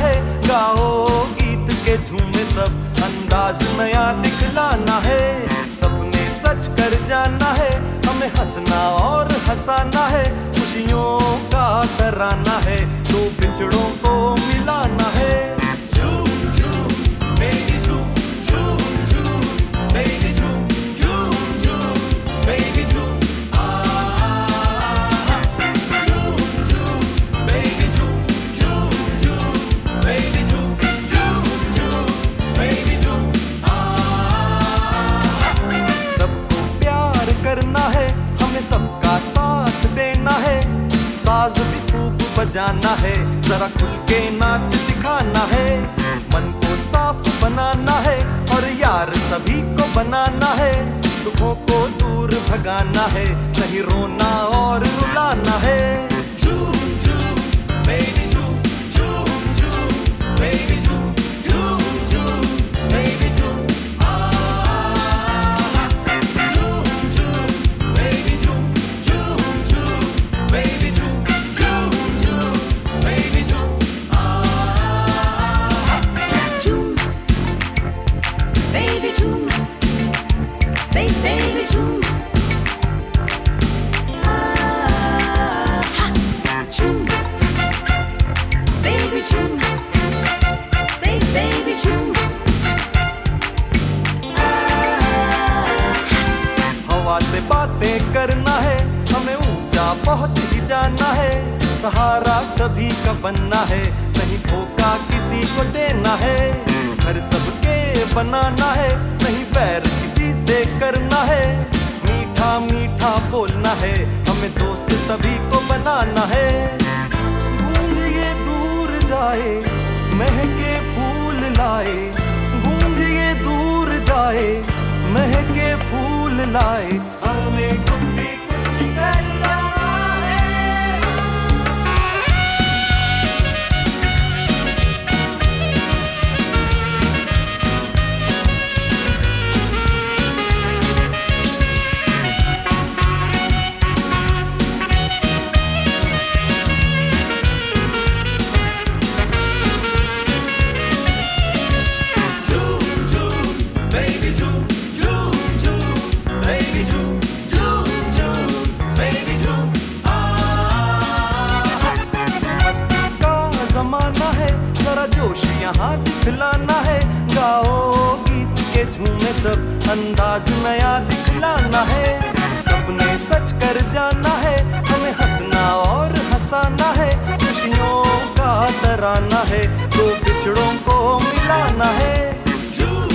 है, गाओ गीत के झूमे सब, अंदाज नया दिखलाना है, सपने सच कर जाना है, हमें हंसना और हंसाना है, खुशियों का तराना है, दो बिछड़ों को मिलाना है। झूम झूम बेबी झूम, झूम झूम बेबी झूम, झूम झूम बेबी झूम, झूम झूम बेबी झूम, झूम झूम बेबी झूम, झूम झूम बेबी झूम। सबको प्यार करना है, हमें सबका साथ देना है, साज भी खूब बजाना है, जरा खुल के नाच दिखाना है, मन को साफ बनाना है और यार सभी को बनाना है, दुखों को दूर भगाना है, नहीं रोना और रुलाना है। झूम झूम बेबी झूम, झूम झूम बेबी झूम, झूम झूम बेबी झूम, झूम झूम बेबी झूम, झूम झूम बेबी झूम, झूम झूम बेबी झूम, झूम बेबी झूम, बेबी झूम, झूम बेबी झूम, बेबी झूम, हवा से बातें करना है, हमें ऊंचा बहुत ही जाना है, सहारा सभी का बनना है, नहीं धोखा किसी को देना है, घर सबके बनाना है, नहीं बैर किसी से करना है, मीठा मीठा बोलना है, हमें दोस्त सभी को बनाना है। गूंज ये दूर जाए, महके फूल लाए, गूंज ये दूर जाए, महके फूल लाए, हमें कुछ करना है। झूम झूम बेबी झूम, झूम झूम बेबी झूम, झूम झूम बेबी झूम, मस्ती का जमाना है, जरा जोश यहाँ दिखलाना है, गाओ गीत के झूमे सब, अंदाज नया दिखलाना है, सपने सच कर जाना है, हमें हंसना और हंसाना है, खुशियों का तराना है, दो बिछड़ों को मिलाना है। झूम